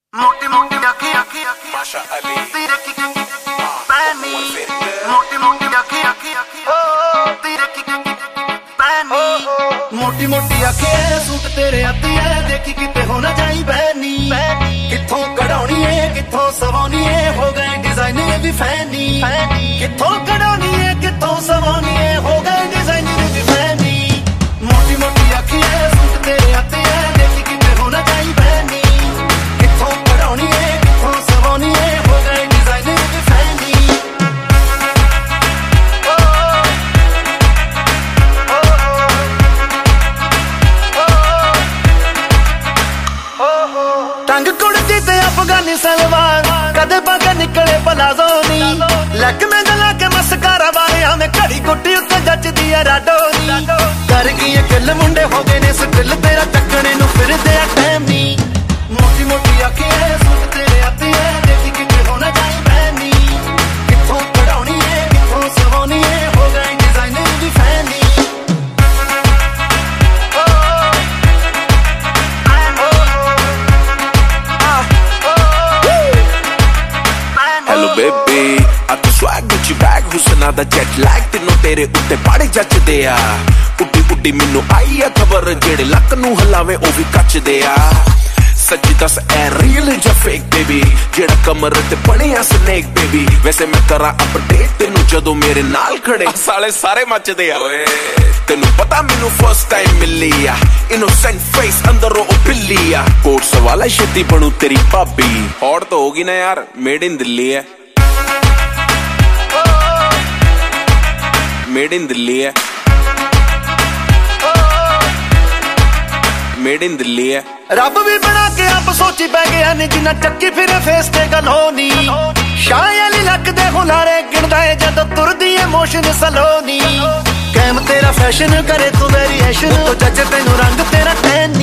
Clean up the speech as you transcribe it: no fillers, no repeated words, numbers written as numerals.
मोटी मोटी आँखें आँखें माशा अली तेरे की पैनी मोटी मोटी आँखें आँखें तेरे की पैनी मोटी मोटी आँखें सूट तेरे आती है देखी किते हो ना जाई बहनी किथों कढ़ाउणी है किथों सवानी है हो गए डिजाइनर भी फैनी किथों कढ़ाउणी है किथों सवानी है हो गए डिजाइनर भी फैनी मोटी मोटी आँखें सूट तेरे आती है देखी किते हो ना जाई बहनी किथों कढ़ाउणी है किथों सवानी है हो गए डिजाइनर भी फैनी टंग कुड़ती ते अफगानी सलवार कदे बागा निकले पलाजो नी लक में गला के मस्कारा वाले हमें घड़ी गुट्टी उत्ते जचदी है राडोनी कर गई किल मुंडे हो गए ने स्टिल तेरा चकने नु फिरदे आ टाइम नी मोटी मोटी आंखें सूट तेरे आती है देखी किते हो ना जाई बहनी किथों कढ़ाउणी है किथों सवानी है हो गए डिजाइनर भी फैनी हेलो बेबी तू स्वैग गुच्ची बैग हुसना दा जेट लैग तेनों तेरे उत्ते बड़े जचदे आ उड्डी उड्डी मैनू आई आ खबर जेड़े लक नू हलावे ओ भी कचदे आ सच्ची दस ए रियल या फेक बेबी जेड़ा कमर ते बने आ स्नेक बेबी वैसे मैं करा अपडेट तेनू जदों मेरे नाल खड़े साले सारे मचदे आ ओए तेनू पता मैनू फर्स्ट टाइम मिली आ इनोसेंट फेस अंदरों ओ बिल्ली आ कोट सवाला छेती बनू तेरी भाभी हॉट तो होगी ना यार मेड इन दिल्ली है मेड इन दिल्ली है मेड इन दिल्ली है रब भी बना के आप सोची पै गया नी जिन्ना चक्की फिरे फेस ते गल होनी शायली लगदे हुलारे गिणदा है जदों तुरदी है मोशन सलोनी कैम तेरा फैशन करे तू वेरिएशन तो जज तेनू रंग तेरा टैन